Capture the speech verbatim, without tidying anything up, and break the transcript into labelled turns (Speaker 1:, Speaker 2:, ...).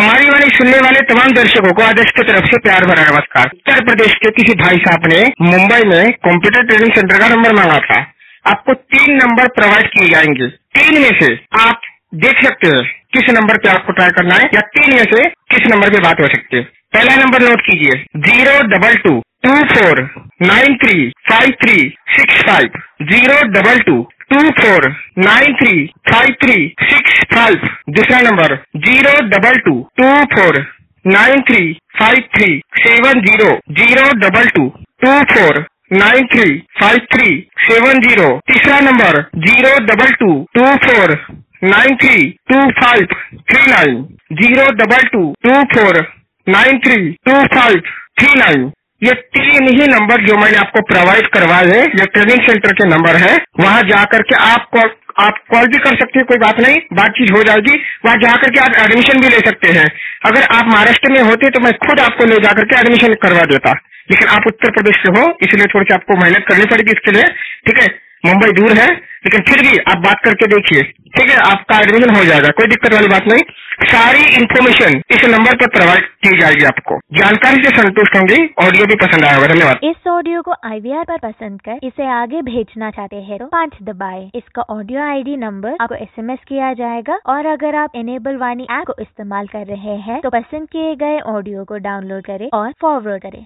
Speaker 1: हमारी वाणी सुनने वाले तमाम दर्शकों को आदर्श की तरफ से प्यार भरा नमस्कार। उत्तर प्रदेश के किसी भाई साहब ने मुंबई में कंप्यूटर ट्रेनिंग सेंटर का नंबर मांगा था। आपको तीन नंबर प्रोवाइड किए जाएंगे। तीन में से आप देख सकते हैं किस नंबर पे आपको ट्राई करना है या तीन में से किस नंबर पे बात हो सकती है। पहला नंबर नोट कीजिए, zero double two two four nine three five three six five zero double two two four nine three five three six five. दूसरा number zero double two two four nine three five three seven zero zero double two two four nine three five three seven zero. तीसरा number zero double two two four nine three two five three nine zero double two two four nine three two five three nine. ये तीन ही number जो मैंने आपको provide करवाए हैं, ये training centre के नंबर है। वहां जाकर के आप कॉल आप कॉल भी कर सकते हैं, कोई बात नहीं, बातचीत हो जाएगी। वहां जाकर के आप एडमिशन भी ले सकते हैं। अगर आप महाराष्ट्र में होते तो मैं खुद आपको ले जाकर के एडमिशन करवा देता, लेकिन आप उत्तर प्रदेश से हो, इसलिए थोड़ी सी आपको मेहनत करनी पड़ेगी इसके लिए। ठीक है, मुंबई दूर है, लेकिन फिर भी आप बात करके देखिए। ठीक है, आपका एडमिशन हो जाएगा, कोई दिक्कत वाली बात नहीं। सारी इन्फॉर्मेशन इस नंबर पर प्रोवाइड की जाएगी आपको। जानकारी से संतुष्ट होंगी, ऑडियो भी पसंद आएगा। धन्यवाद।
Speaker 2: इस ऑडियो को आईवीआर पर पसंद कर इसे आगे भेजना चाहते हैं तो पाँच दबाएं। इसका ऑडियो आईडी नंबर आपको एसएमएस किया जाएगा। और अगर आप इनेबल वाणी ऐप को इस्तेमाल कर रहे हैं तो पसंद किए गए ऑडियो को डाउनलोड करें और फॉरवर्ड करें।